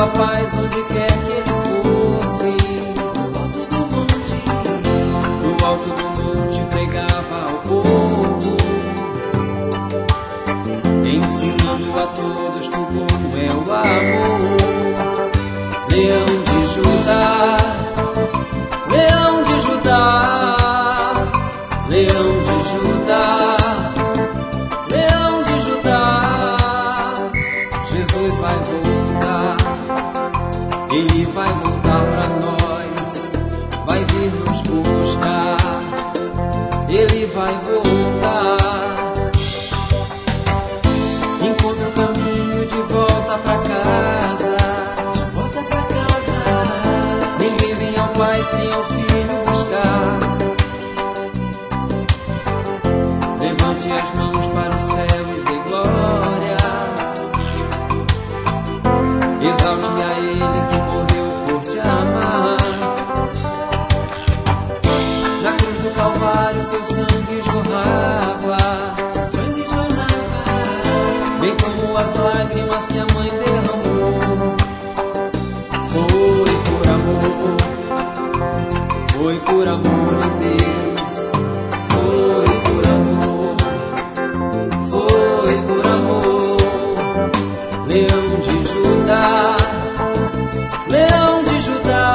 a paz onde quer que ele fosse. No alto do monte pregava ao povo, ensinando a todos que o bom é o amor. Leão de Judá, Leão de Judá, Leão de Judá, Leão de Judá. Jesus vai voltar, Ele vai voltar pra nós, vai vir nos buscar, Ele vai voltar. Encontra o caminho de volta pra casa, ninguém vem ao Pai sem ao Filho buscar. Levante as mãos para o céu e dê glória, exalte a Ele que morreu por te amar. Na cruz do Calvário seu sangue jorrava, bem como as lágrimas que a mãe derramou. Foi por amor, foi por amor de Deus. Foi por amor, foi por amor. Leão de Judá, Leão de Judá,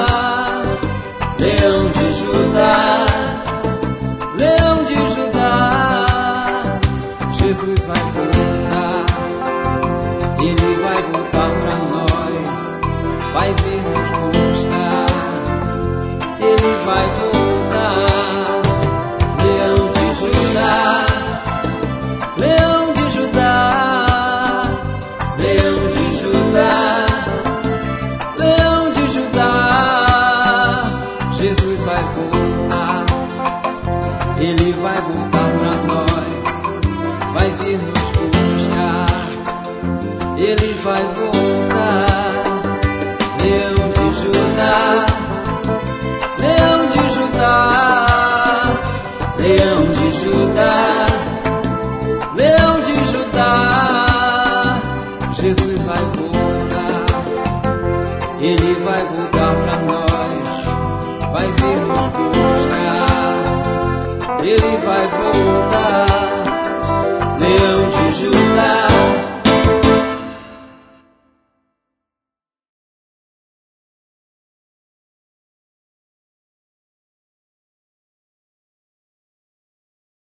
Leão de Judá, Leão de Judá. Jesus vai voltar, Ele vai voltar pra nós, vai vir nos buscar, Ele vai voltar. Leão de Judá, Leão de Judá, Leão de Judá, Leão de Judá. Jesus vai voltar, Ele vai voltar pra nós, vai vir nos buscar, Ele vai voltar. Leão de Judá, Leão de Judá, Leão de Judá, Leão de Judá. Jesus vai voltar, Ele vai voltar pra nós, vai vir nos buscar, Ele vai voltar. Leão de Judá,